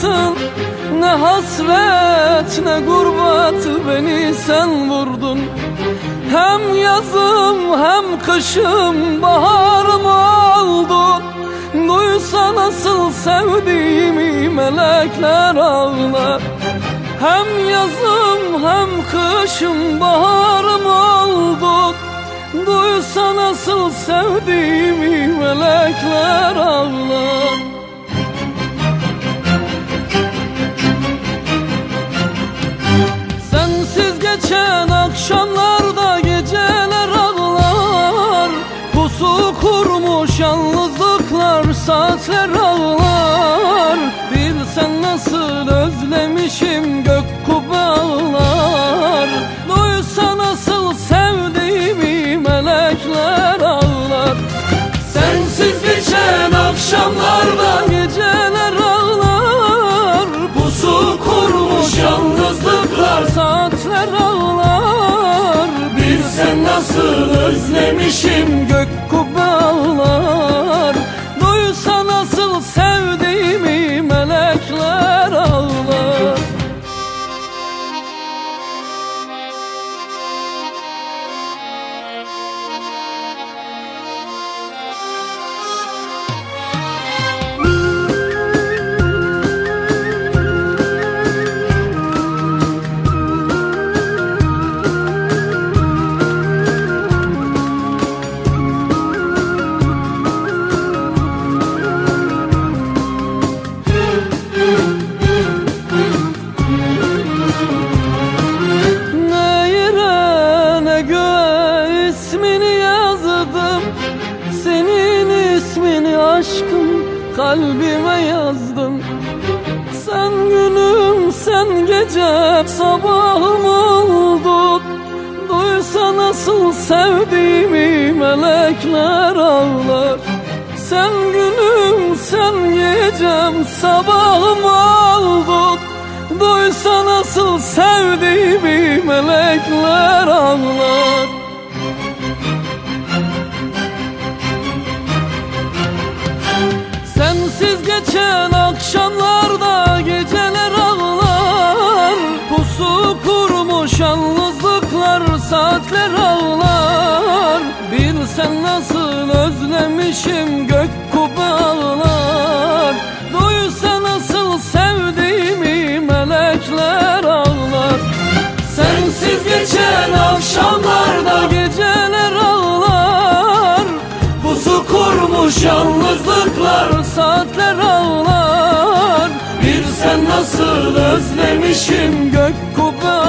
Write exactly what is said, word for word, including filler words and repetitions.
bıraktın. Ne hasret ne gurbet beni sen vurdun. Hem yazım hem kışım baharım oldun. Duysa nasıl sevdiğimi melekler ağlar. Hem yazım hem kışım baharım oldun. Duysa nasıl sevdiğimi melekler ağlar. Sensiz geçen akşamlarda geceler ağlar. Pusu kurmuş yalnızlıklar saatler ağlar. Bilsen nasıl özlemişim gök kubbeler. Duysa nasıl sevdiğimi melekler ağlar. Sensiz geçen akşamlarda geceler ağlar. Pusu kurmuş yalnızlıklar saatler ağlar. Bilsen nasıl özlemişim gök kubbeler. Duysa nasıl sevdiğimi melekler ağlar. Aşkım kalbime yazdım. Sen günüm sen gecem sabahım oldun. Duysa nasıl sevdiğimi melekler ağlar. Sen günüm sen gecem sabahım oldun. Duysa nasıl sevdiğimi melekler ağlar. Sensiz geçen akşamlarda geceler ağlar. Pusu kurmuş yalnızlıklar saatler ağlar. Bilsen nasıl özlemişim gök kubbeler. Duysa nasıl sevdiğimi melekler ağlar. Sensiz geçen akşamlarda geceler ağlar. Pusu kurmuş yalnızlıklar saatler ağlar. Bilsen nasıl özlemişim gök kubbe